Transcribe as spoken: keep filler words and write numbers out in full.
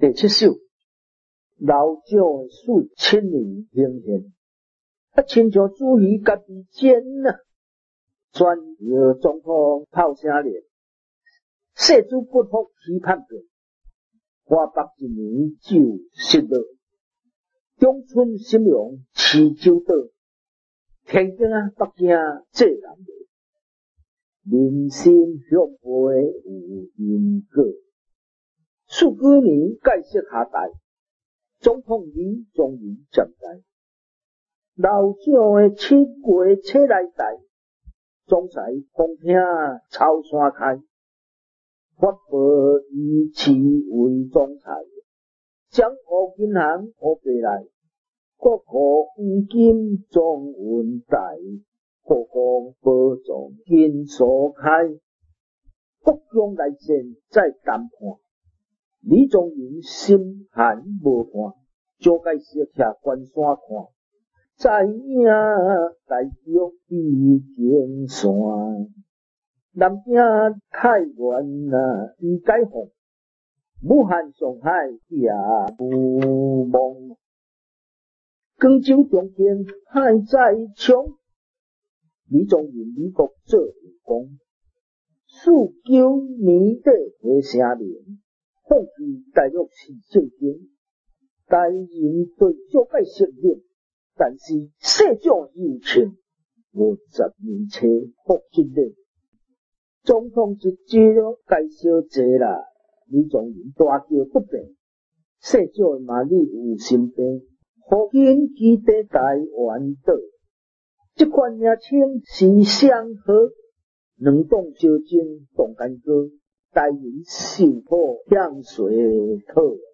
第七首，老蒋的水亲临行现，啊，亲像主席家己煎啊，全由总统炮声连，世主不服期盼变，华北一年就失落，中村心凉市洲岛，天津啊北京这南北，人心向背有因果。数几年盖世下台，总统李终于站台。老蒋的七月车来台，总裁风听草山开，发布以其为总裁，将乌金行乌白来，国库黄金总运带，国光宝藏金所开，国疆内战再谈判。李宗仁心寒无伴，招解释徛关山看，知影大局已经散，南京太原啊已解放，武汉上海也无望，广州中天还在抢，李宗仁李国做有功，数九年底的声连。放弃大陆是正经，大人对招解承认，但是世长有情，五十年前复真的。总统一招该小济啦，李宗仁大叫不便，世长嘛你有心病，好紧记得台湾岛，这款名称是相和，两党相争动干戈。大人受迫向谁讨？